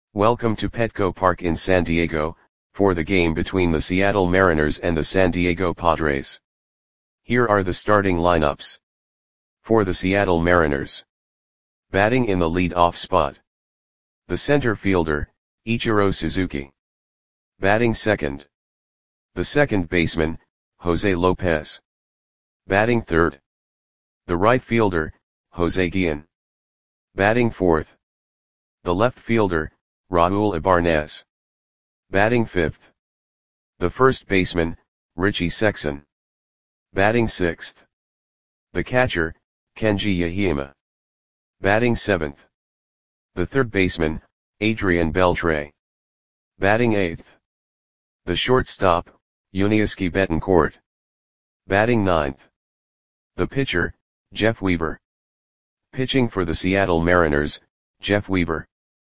Welcome to Petco Park in San Diego, for the game between the Seattle Mariners and the San Diego Padres. Here are the starting lineups. For the Seattle Mariners. Batting in the lead-off spot. The center fielder, Ichiro Suzuki. Batting second. The second baseman, Jose Lopez. Batting third. The right fielder, Jose Guillen. Batting fourth. The left fielder, Raul Ibarnez. Batting fifth. The first baseman, Richie Sexson. Batting sixth. The catcher, Kenji Yahima. Batting seventh. The third baseman, Adrian Beltre. Batting eighth. The shortstop, Yuniesky Betancourt. Batting ninth. The pitcher, Jeff Weaver. Pitching for the Seattle Mariners, Jeff Weaver.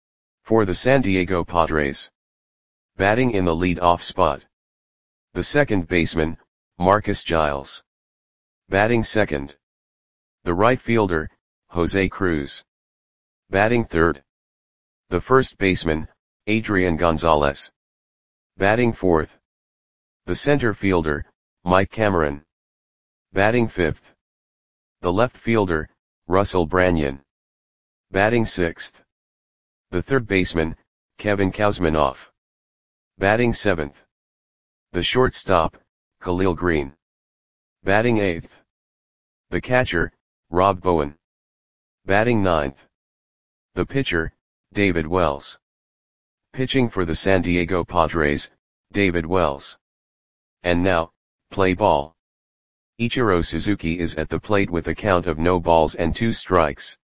For the San Diego Padres. Batting in the lead-off spot. The second baseman, Marcus Giles. Batting second. The right fielder, Jose Cruz. Batting third. The first baseman, Adrian Gonzalez. Batting fourth. The center fielder, Mike Cameron. Batting fifth. The left fielder, Russell Branyan. Batting sixth. The third baseman, Kevin Kouzmanoff. Batting seventh. The shortstop, Khalil Green. Batting eighth. The catcher, Rob Bowen. Batting ninth. The pitcher, David Wells. Pitching for the San Diego Padres, David Wells. And now, play ball. Ichiro Suzuki is at the plate with a count of no balls and 2 strikes.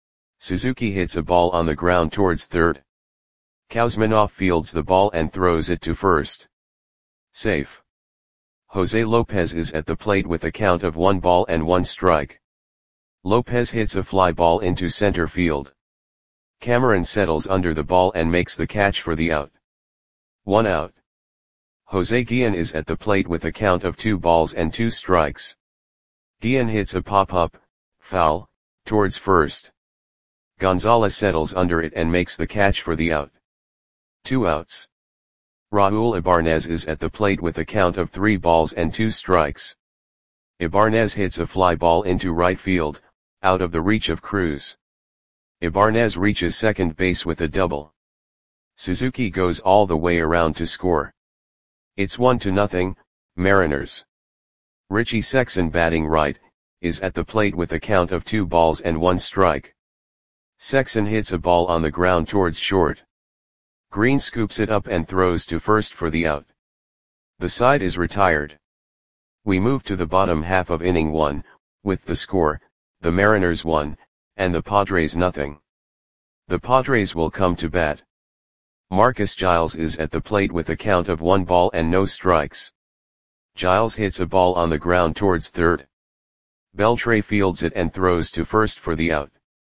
Suzuki hits a ball on the ground towards third. Kouzmanoff fields the ball and throws it to first. Safe. Jose Lopez is at the plate with a count of 1 ball and 1 strike. Lopez hits a fly ball into center field. Cameron settles under the ball and makes the catch for the out. 1 out. Jose Guillen is at the plate with a count of 2 balls and 2 strikes. Guillen hits a pop-up, foul, towards first. Gonzalez settles under it and makes the catch for the out. 2 outs. Raul Ibarnez is at the plate with a count of 3 balls and 2 strikes. Ibarnez hits a fly ball into right field, out of the reach of Cruz. Ibarnez reaches second base with a double. Suzuki goes all the way around to score. It's 1-0, Mariners. Richie Sexson, batting right, is at the plate with a count of 2 balls and 1 strike. Sexson hits a ball on the ground towards short. Green scoops it up and throws to first for the out. The side is retired. We move to the bottom half of inning 1, with the score, the Mariners 1, and the Padres 0. The Padres will come to bat. Marcus Giles is at the plate with a count of 1 ball and no strikes. Giles hits a ball on the ground towards third. Beltre fields it and throws to first for the out.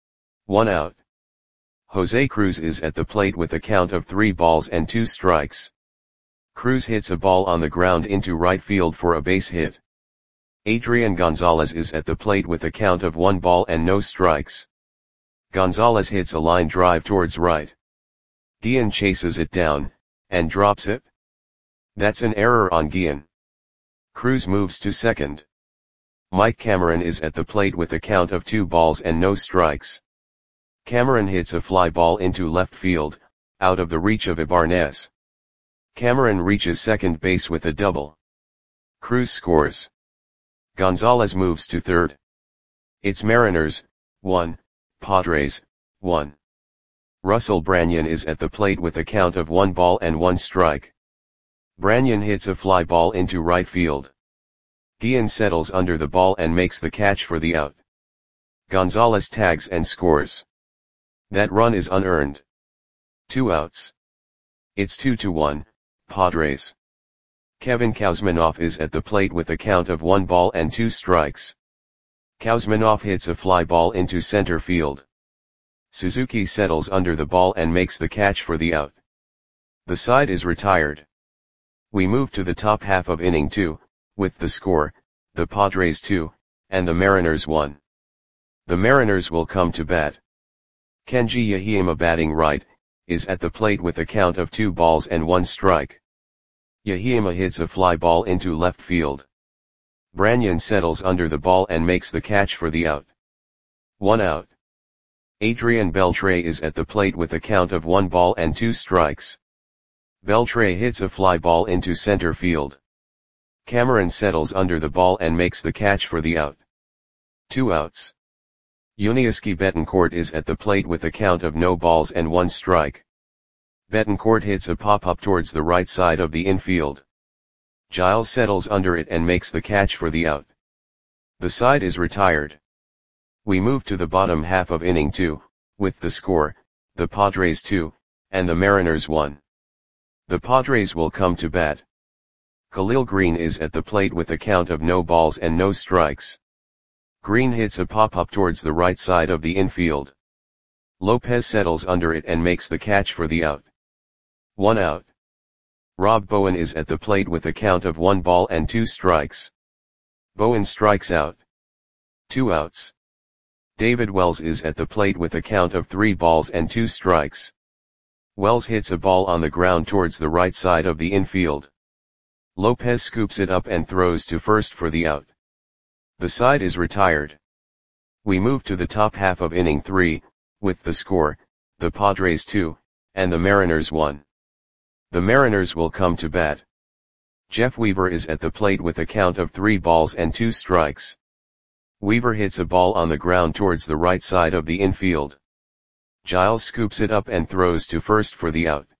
1 out. Jose Cruz is at the plate with a count of 3 balls and 2 strikes. Cruz hits a ball on the ground into right field for a base hit. Adrian Gonzalez is at the plate with a count of 1 ball and no strikes. Gonzalez hits a line drive towards right. Guillen chases it down, and drops it. That's an error on Guillen. Cruz moves to second. Mike Cameron is at the plate with a count of 2 balls and no strikes. Cameron hits a fly ball into left field, out of the reach of Ibarnez. Cameron reaches second base with a double. Cruz scores. Gonzalez moves to third. It's Mariners 1, Padres 1. Russell Branyan is at the plate with a count of 1 ball and 1 strike. Branyan hits a fly ball into right field. Guillen settles under the ball and makes the catch for the out. Gonzalez tags and scores. That run is unearned. 2 outs. It's 2-1, Padres. Kevin Kouzmanoff is at the plate with a count of 1 ball and 2 strikes. Kouzmanoff hits a fly ball into center field. Suzuki settles under the ball and makes the catch for the out. The side is retired. We move to the top half of inning 2, with the score, the Padres 2, and the Mariners 1. The Mariners will come to bat. Kenji Yahima batting right, is at the plate with a count of 2 balls and 1 strike. Yahima hits a fly ball into left field. Branyan settles under the ball and makes the catch for the out. 1 out. Adrian Beltre is at the plate with a count of 1 ball and 2 strikes. Beltre hits a fly ball into center field. Cameron settles under the ball and makes the catch for the out. 2 outs. Yuniesky Betancourt is at the plate with a count of no balls and 1 strike. Betancourt hits a pop-up towards the right side of the infield. Giles settles under it and makes the catch for the out. The side is retired. We move to the bottom half of inning 2, with the score, the Padres 2, and the Mariners 1. The Padres will come to bat. Khalil Green is at the plate with a count of no balls and no strikes. Green hits a pop-up towards the right side of the infield. Lopez settles under it and makes the catch for the out. 1 out. Rob Bowen is at the plate with a count of 1 ball and 2 strikes. Bowen strikes out. 2 outs. David Wells is at the plate with a count of 3 balls and 2 strikes. Wells hits a ball on the ground towards the right side of the infield. Lopez scoops it up and throws to first for the out. The side is retired. We move to the top half of inning 3, with the score, the Padres 2, and the Mariners 1. The Mariners will come to bat. Jeff Weaver is at the plate with a count of 3 balls and 2 strikes. Weaver hits a ball on the ground towards the right side of the infield. Giles scoops it up and throws to first for the out.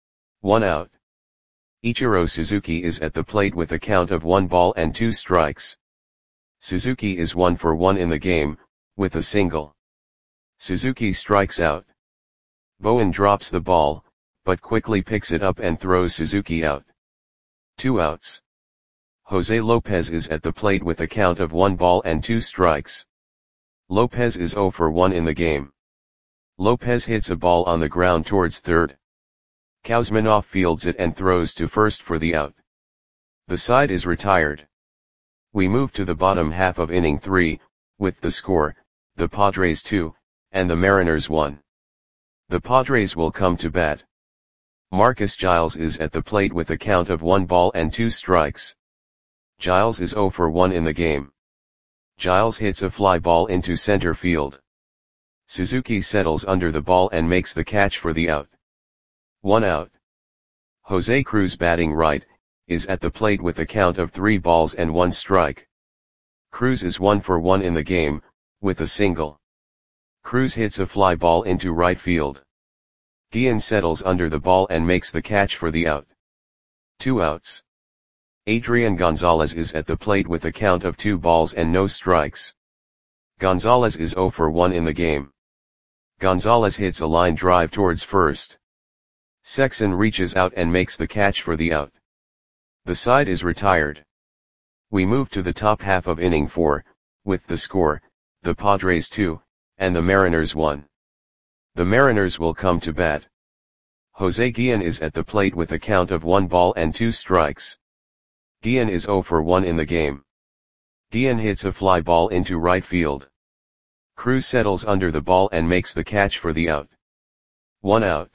1 out. Ichiro Suzuki is at the plate with a count of 1 ball and 2 strikes. Suzuki is 1 for 1 in the game, with a single. Suzuki strikes out. Bowen drops the ball, but quickly picks it up and throws Suzuki out. 2 outs. Jose Lopez is at the plate with a count of 1 ball and 2 strikes. Lopez is 0 for 1 in the game. Lopez hits a ball on the ground towards third. Kuzminoff fields it and throws to first for the out. The side is retired. We move to the bottom half of inning 3, with the score, the Padres 2, and the Mariners 1. The Padres will come to bat. Marcus Giles is at the plate with a count of 1 ball and 2 strikes. Giles is 0 for 1 in the game. Giles hits a fly ball into center field. Suzuki settles under the ball and makes the catch for the out. 1 out. Jose Cruz, batting right, is at the plate with a count of 3 balls and 1 strike. Cruz is 1 for 1 in the game, with a single. Cruz hits a fly ball into right field. Guillen settles under the ball and makes the catch for the out. 2 outs. Adrian Gonzalez is at the plate with a count of 2 balls and no strikes. Gonzalez is 0 for 1 in the game. Gonzalez hits a line drive towards first. Sexson reaches out and makes the catch for the out. The side is retired. We move to the top half of inning 4, with the score, the Padres 2, and the Mariners 1. The Mariners will come to bat. Jose Guillen is at the plate with a count of 1 ball and 2 strikes. Guillen is 0 for 1 in the game. Guillen hits a fly ball into right field. Cruz settles under the ball and makes the catch for the out. 1 out.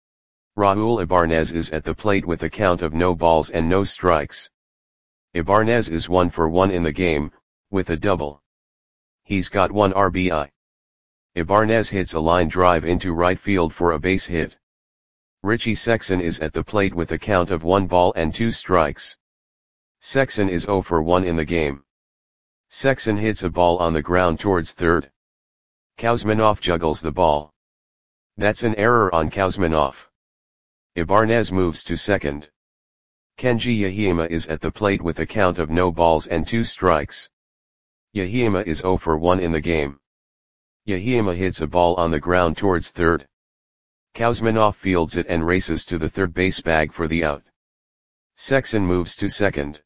Raul Ibanez is at the plate with a count of no balls and no strikes. Ibanez is 1 for 1 in the game, with a double. He's got 1 RBI. Ibanez hits a line drive into right field for a base hit. Richie Sexson is at the plate with a count of 1 ball and 2 strikes. Sexson is 0 for 1 in the game. Sexson hits a ball on the ground towards third. Kuzminoff juggles the ball. That's an error on Kuzminoff. Ibanez moves to second. Kenji Yahima is at the plate with a count of no balls and 2 strikes. Yahima is 0 for 1 in the game. Yahima hits a ball on the ground towards third. Kuzminoff fields it and races to the third base bag for the out. Sexson moves to second.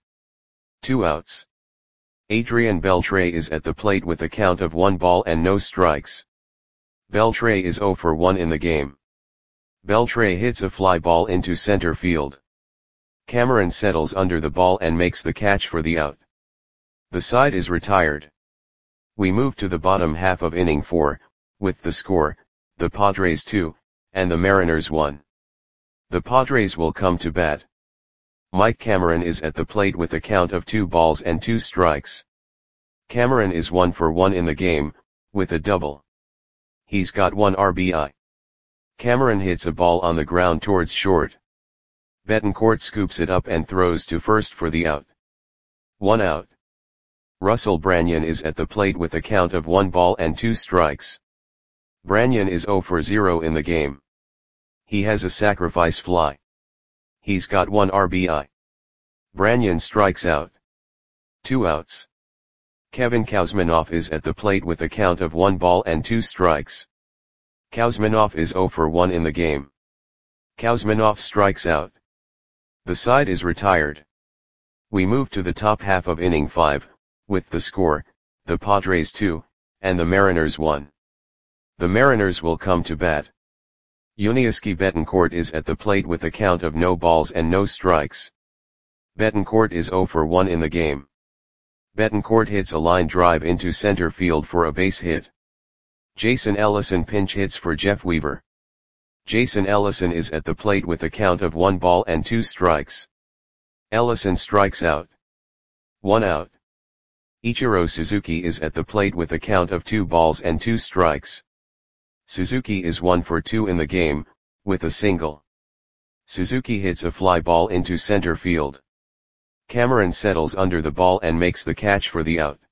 2 outs. Adrian Beltre is at the plate with a count of 1 ball and no strikes. Beltre is 0 for 1 in the game. Beltre hits a fly ball into center field. Cameron settles under the ball and makes the catch for the out. The side is retired. We move to the bottom half of inning 4, with the score, the Padres 2, and the Mariners 1. The Padres will come to bat. Mike Cameron is at the plate with a count of 2 balls and 2 strikes. Cameron is 1 for 1 in the game, with a double. He's got 1 RBI. Cameron hits a ball on the ground towards short. Betancourt scoops it up and throws to first for the out. 1 out. Russell Branyan is at the plate with a count of 1 ball and 2 strikes. Branyan is 0 for 0 in the game. He has a sacrifice fly. He's got 1 RBI. Branyan strikes out. 2 outs. Kevin Kouzmanoff is at the plate with a count of 1 ball and 2 strikes. Kouzmanoff is 0 for 1 in the game. Kouzmanoff strikes out. The side is retired. We move to the top half of inning 5, with the score, the Padres 2, and the Mariners 1. The Mariners will come to bat. Yuniesky Betancourt is at the plate with a count of no balls and no strikes. Betancourt is 0 for 1 in the game. Betancourt hits a line drive into center field for a base hit. Jason Ellison pinch hits for Jeff Weaver. Jason Ellison is at the plate with a count of 1 ball and 2 strikes. Ellison strikes out. 1 out. Ichiro Suzuki is at the plate with a count of 2 balls and 2 strikes. Suzuki is 1 for 2 in the game, with a single. Suzuki hits a fly ball into center field. Cameron settles under the ball and makes the catch for the out.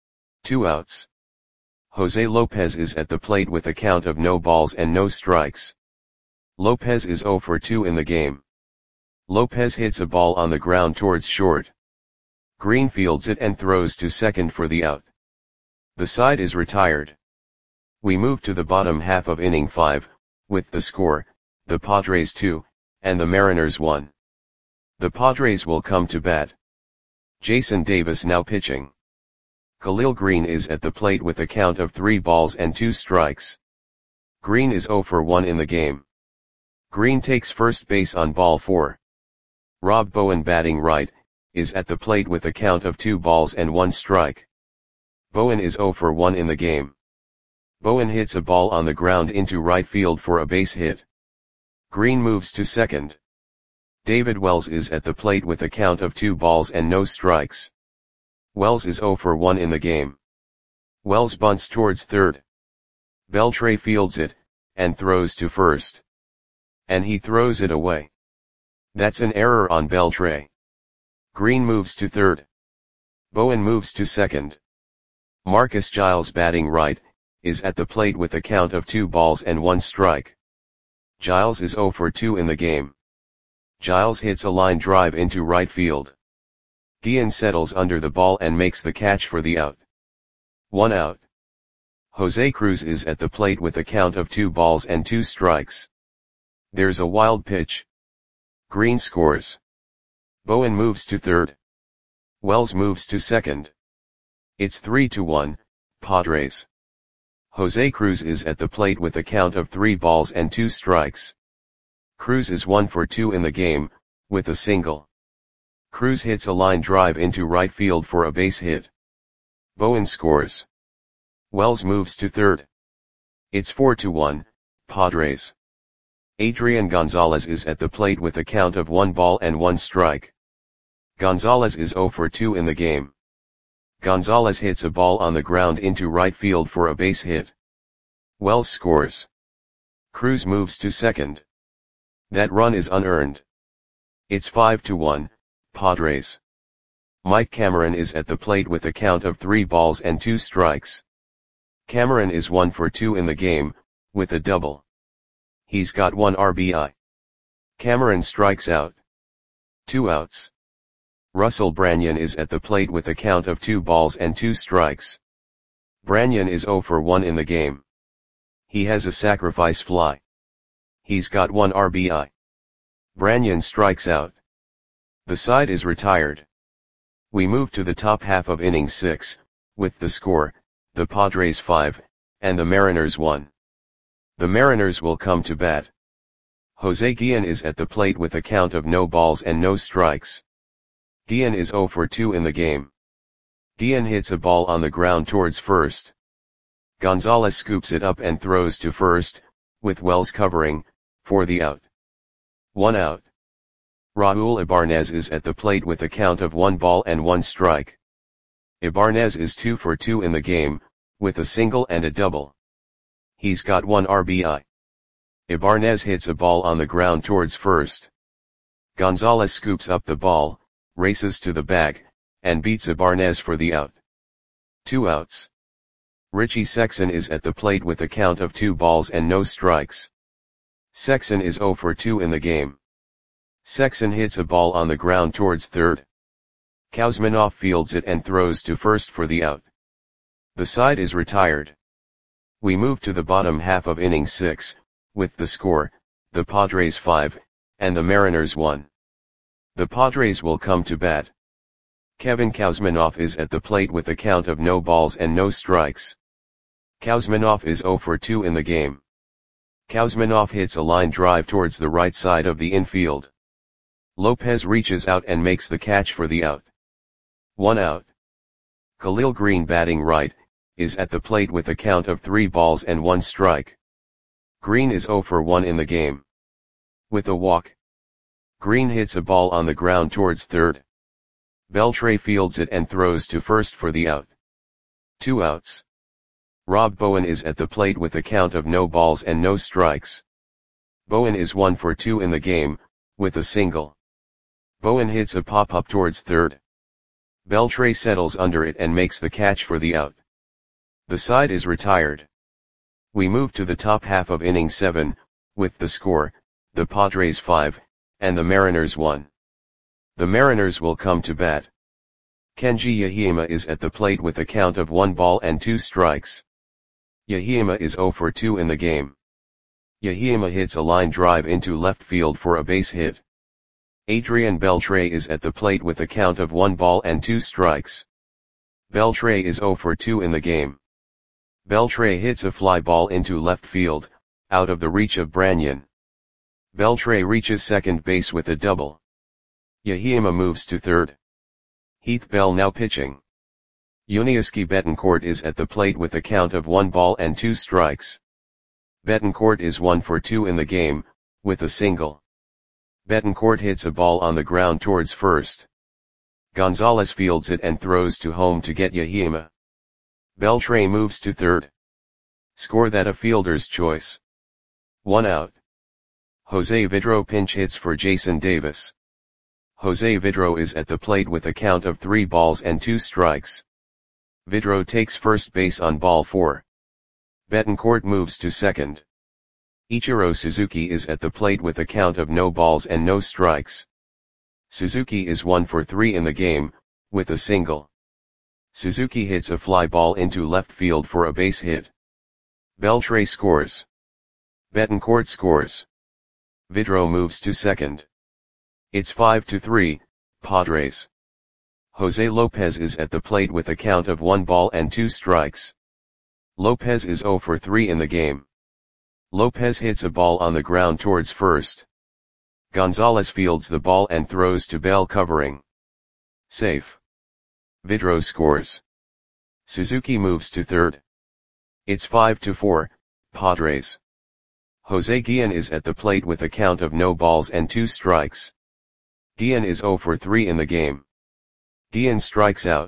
2 outs. Jose Lopez is at the plate with a count of no balls and no strikes. Lopez is 0 for 2 in the game. Lopez hits a ball on the ground towards short. Green fields it and throws to second for the out. The side is retired. We move to the bottom half of inning 5, with the score, the Padres 2, and the Mariners 1. The Padres will come to bat. Jason Davis now pitching. Khalil Green is at the plate with a count of 3 balls and 2 strikes. Green is 0 for 1 in the game. Green takes first base on ball 4. Rob Bowen batting right, is at the plate with a count of 2 balls and 1 strike. Bowen is 0 for 1 in the game. Bowen hits a ball on the ground into right field for a base hit. Green moves to second. David Wells is at the plate with a count of 2 balls and no strikes. Wells is 0 for 1 in the game. Wells bunts towards third. Beltre fields it, and throws to first. And he throws it away. That's an error on Beltre. Green moves to third. Bowen moves to second. Marcus Giles batting right, is at the plate with a count of 2 balls and 1 strike. Giles is 0 for 2 in the game. Giles hits a line drive into right field. Guillen settles under the ball and makes the catch for the out. 1 out. Jose Cruz is at the plate with a count of 2 balls and 2 strikes. There's a wild pitch. Green scores. Bowen moves to third. Wells moves to second. It's 3-1, Padres. Jose Cruz is at the plate with a count of 3 balls and 2 strikes. Cruz is 1 for 2 in the game, with a single. Cruz hits a line drive into right field for a base hit. Bowen scores. Wells moves to third. It's 4-1, Padres. Adrian Gonzalez is at the plate with a count of 1 ball and 1 strike. Gonzalez is 0 for 2 in the game. Gonzalez hits a ball on the ground into right field for a base hit. Wells scores. Cruz moves to second. That run is unearned. It's 5-1, Padres. Mike Cameron is at the plate with a count of 3 balls and 2 strikes. Cameron is 1 for 2 in the game, with a double. He's got 1 RBI. Cameron strikes out. 2 outs. Russell Branyan is at the plate with a count of 2 balls and 2 strikes. Branyan is 0 for 1 in the game. He has a sacrifice fly. He's got 1 RBI. Branyan strikes out. The side is retired. We move to the top half of inning 6, with the score, the Padres 5, and the Mariners 1. The Mariners will come to bat. Jose Guillen is at the plate with a count of no balls and no strikes. Guillen is 0 for 2 in the game. Guillen hits a ball on the ground towards first. Gonzalez scoops it up and throws to first, with Wells covering, for the out. 1 out. Raul Ibarnez is at the plate with a count of 1 ball and 1 strike. Ibarnez is 2 for 2 in the game, with a single and a double. He's got 1 RBI. Ibarnez hits a ball on the ground towards first. Gonzalez scoops up the ball, races to the bag, and beats Ibarnez for the out. 2 outs. Richie Sexson is at the plate with a count of 2 balls and no strikes. Sexson is 0 for 2 in the game. Sexson hits a ball on the ground towards third. Kuzminoff fields it and throws to first for the out. The side is retired. We move to the bottom half of inning 6, with the score, the Padres 5, and the Mariners 1. The Padres will come to bat. Kevin Kuzminoff is at the plate with a count of no balls and no strikes. Kuzminoff is 0 for 2 in the game. Kuzminoff hits a line drive towards the right side of the infield. Lopez reaches out and makes the catch for the out. 1 out. Khalil Green, batting right, is at the plate with a count of 3 balls and 1 strike. Green is 0 for 1 in the game. With a walk, Green hits a ball on the ground towards third. Beltre fields it and throws to first for the out. 2 outs. Rob Bowen is at the plate with a count of no balls and no strikes. Bowen is 1 for 2 in the game, with a single. Bowen hits a pop-up towards third. Beltre settles under it and makes the catch for the out. The side is retired. We move to the top half of inning 7, with the score, the Padres 5, and the Mariners 1. The Mariners will come to bat. Kenji Yahima is at the plate with a count of 1 ball and 2 strikes. Yahima is 0 for 2 in the game. Yahima hits a line drive into left field for a base hit. Adrian Beltre is at the plate with a count of 1 ball and 2 strikes. Beltre is 0 for 2 in the game. Beltre hits a fly ball into left field, out of the reach of Branyan. Beltre reaches second base with a double. Yahima moves to third. Heath Bell now pitching. Yuniesky Betancourt is at the plate with a count of 1 ball and 2 strikes. Betancourt is 1 for 2 in the game, with a single. Betancourt hits a ball on the ground towards first. Gonzalez fields it and throws to home to get Yahima. Beltre moves to third. Score that a fielder's choice. 1 out. Jose Vidro pinch hits for Jason Davis. Jose Vidro is at the plate with a count of 3 balls and 2 strikes. Vidro takes first base on ball 4. Betancourt moves to second. Ichiro Suzuki is at the plate with a count of no balls and no strikes. Suzuki is 1 for 3 in the game, with a single. Suzuki hits a fly ball into left field for a base hit. Beltre scores. Betancourt scores. Vidro moves to second. It's 5-3, Padres. Jose Lopez is at the plate with a count of 1 ball and 2 strikes. Lopez is 0 for 3 in the game. Lopez hits a ball on the ground towards first. Gonzalez fields the ball and throws to Bell covering. Safe. Vidro scores. Suzuki moves to third. It's 5-4, Padres. Jose Guillen is at the plate with a count of no balls and 2 strikes. Guillen is 0 for 3 in the game. Guillen strikes out.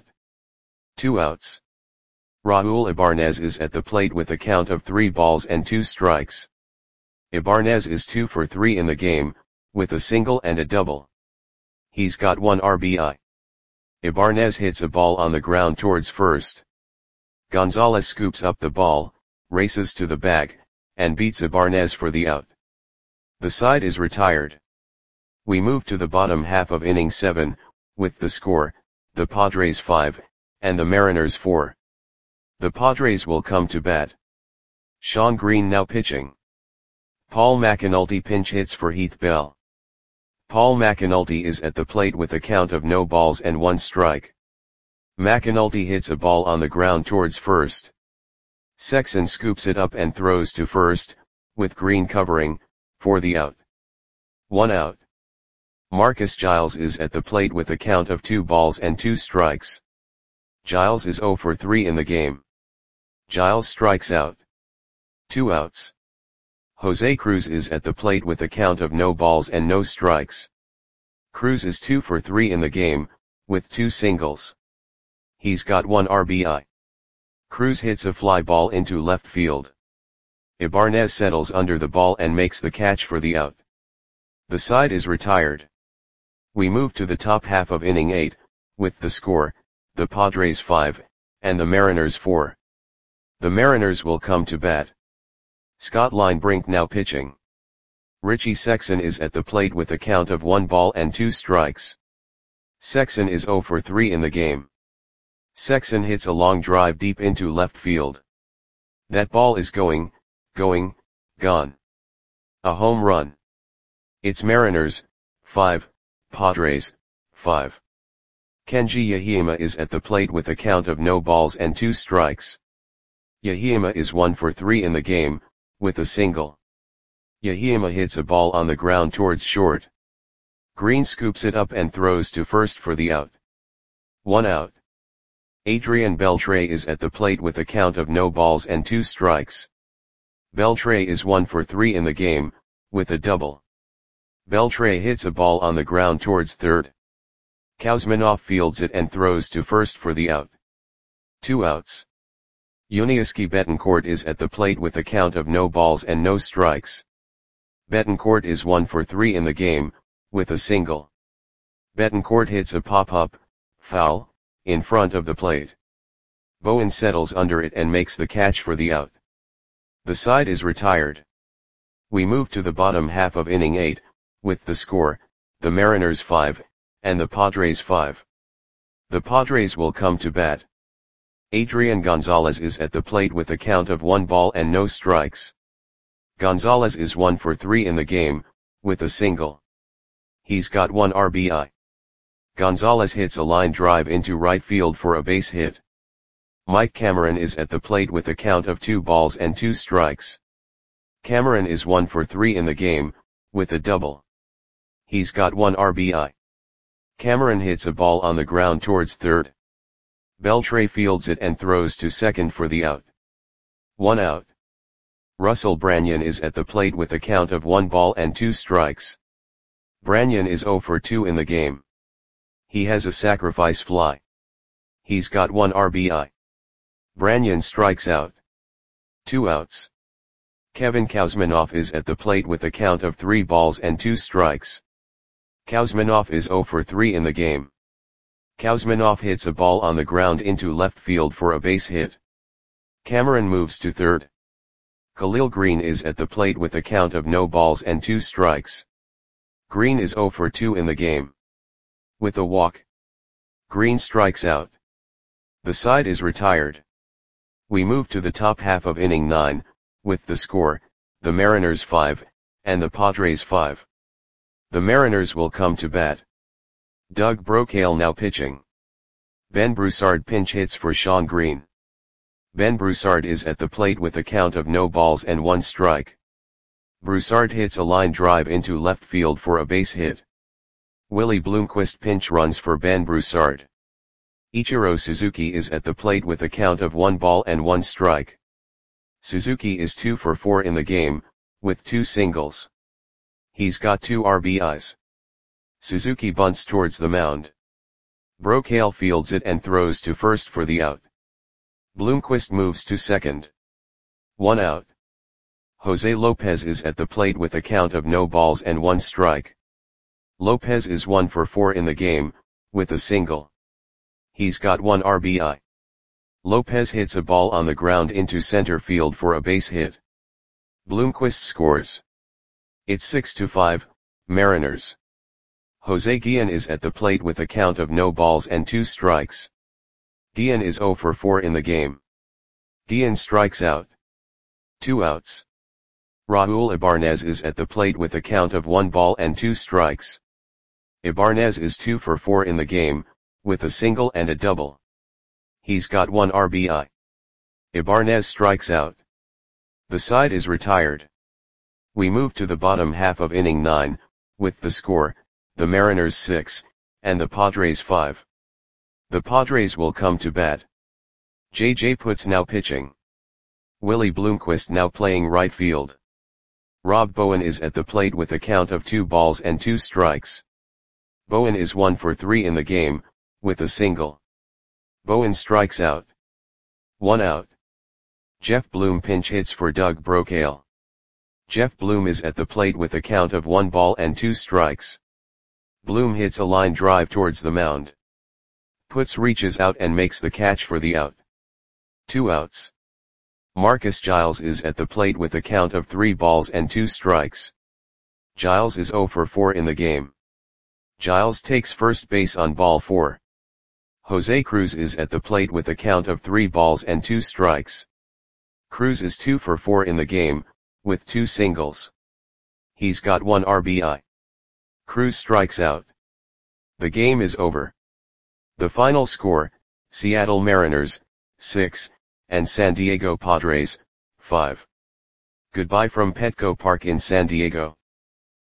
2 outs. Raul Ibarnez is at the plate with a count of 3 balls and 2 strikes. Ibarnez is 2 for 3 in the game, with a single and a double. He's got 1 RBI. Ibarnez hits a ball on the ground towards first. Gonzalez scoops up the ball, races to the bag, and beats Ibarnez for the out. The side is retired. We move to the bottom half of inning 7, with the score, the Padres 5, and the Mariners 4. The Padres will come to bat. Sean Green now pitching. Paul McAnulty pinch hits for Heath Bell. Paul McAnulty is at the plate with a count of no balls and 1 strike. McAnulty hits a ball on the ground towards first. Sexson scoops it up and throws to first, with Green covering, for the out. 1 out. Marcus Giles is at the plate with a count of 2 balls and 2 strikes. Giles is 0 for 3 in the game. Giles strikes out. 2 outs. Jose Cruz is at the plate with a count of no balls and no strikes. Cruz is 2 for 3 in the game, with 2 singles. He's got 1 RBI. Cruz hits a fly ball into left field. Ibanez settles under the ball and makes the catch for the out. The side is retired. We move to the top half of inning 8, with the score, the Padres 5, and the Mariners 4. The Mariners will come to bat. Scott Linebrink now pitching. Richie Sexson is at the plate with a count of 1 ball and 2 strikes. Sexson is 0 for 3 in the game. Sexson hits a long drive deep into left field. That ball is going, gone. A home run. It's Mariners, 5, Padres, 5. Kenji Yahima is at the plate with a count of no balls and 2 strikes. Yahima is 1 for 3 in the game, with a single. Yahima hits a ball on the ground towards short. Green scoops it up and throws to first for the out. 1 out. Adrian Beltre is at the plate with a count of no balls and 2 strikes. Beltre is 1 for 3 in the game, with a double. Beltre hits a ball on the ground towards third. Kuzminoff fields it and throws to first for the out. 2 outs. Yuniesky Betancourt is at the plate with a count of no balls and no strikes. Betancourt is 1 for 3 in the game, with a single. Betancourt hits a pop-up, foul, in front of the plate. Bowen settles under it and makes the catch for the out. The side is retired. We move to the bottom half of inning 8, with the score, the Mariners 5, and the Padres 5. The Padres will come to bat. Adrian Gonzalez is at the plate with a count of 1 ball and no strikes. Gonzalez is 1 for 3 in the game, with a single. He's got 1 RBI. Gonzalez hits a line drive into right field for a base hit. Mike Cameron is at the plate with a count of 2 balls and 2 strikes. Cameron is 1 for 3 in the game, with a double. He's got 1 RBI. Cameron hits a ball on the ground towards third. Beltre fields it and throws to second for the out. 1 out. Russell Branyan is at the plate with a count of 1 ball and 2 strikes. Branyan is 0 for 2 in the game. He has a sacrifice fly. He's got 1 RBI. Branyan strikes out. 2 outs. Kevin Kuzminoff is at the plate with a count of 3 balls and 2 strikes. Kuzminoff is 0 for 3 in the game. Kuzminoff hits a ball on the ground into left field for a base hit. Cameron moves to third. Khalil Green is at the plate with a count of no balls and 2 strikes. Green is 0 for 2 in the game. With a walk, Green strikes out. The side is retired. We move to the top half of inning 9, with the score, the Mariners 5, and the Padres 5. The Mariners will come to bat. Doug Brocail now pitching. Ben Broussard pinch hits for Shawn Green. Ben Broussard is at the plate with a count of no balls and 1 strike. Broussard hits a line drive into left field for a base hit. Willie Bloomquist pinch runs for Ben Broussard. Ichiro Suzuki is at the plate with a count of 1 ball and 1 strike. Suzuki is 2 for 4 in the game, with 2 singles. He's got 2 RBIs. Suzuki bunts towards the mound. Brocail fields it and throws to first for the out. Bloomquist moves to second. 1 out. Jose Lopez is at the plate with a count of no balls and 1 strike. Lopez is 1 for 4 in the game, with a single. He's got 1 RBI. Lopez hits a ball on the ground into center field for a base hit. Bloomquist scores. It's 6-5, Mariners. Jose Guillen is at the plate with a count of no balls and 2 strikes. Guillen is 0 for 4 in the game. Guillen strikes out. 2 outs. Raul Ibanez is at the plate with a count of 1 ball and 2 strikes. Ibanez is 2 for 4 in the game, with a single and a double. He's got 1 RBI. Ibanez strikes out. The side is retired. We move to the bottom half of inning 9, with the score, the Mariners 6, and the Padres 5. The Padres will come to bat. J.J. Putz now pitching. Willie Bloomquist now playing right field. Rob Bowen is at the plate with a count of 2 balls and 2 strikes. Bowen is 1 for 3 in the game, with a single. Bowen strikes out. 1 out. Jeff Bloom pinch hits for Doug Brocail. Jeff Bloom is at the plate with a count of 1 ball and 2 strikes. Bloom hits a line drive towards the mound. Puts reaches out and makes the catch for the out. 2 outs. Marcus Giles is at the plate with a count of 3 balls and 2 strikes. Giles is 0 for 4 in the game. Giles takes first base on ball 4. Jose Cruz is at the plate with a count of 3 balls and 2 strikes. Cruz is 2 for 4 in the game, with 2 singles. He's got 1 RBI. Cruz strikes out. The game is over. The final score, Seattle Mariners, 6, and San Diego Padres, 5. Goodbye from Petco Park in San Diego.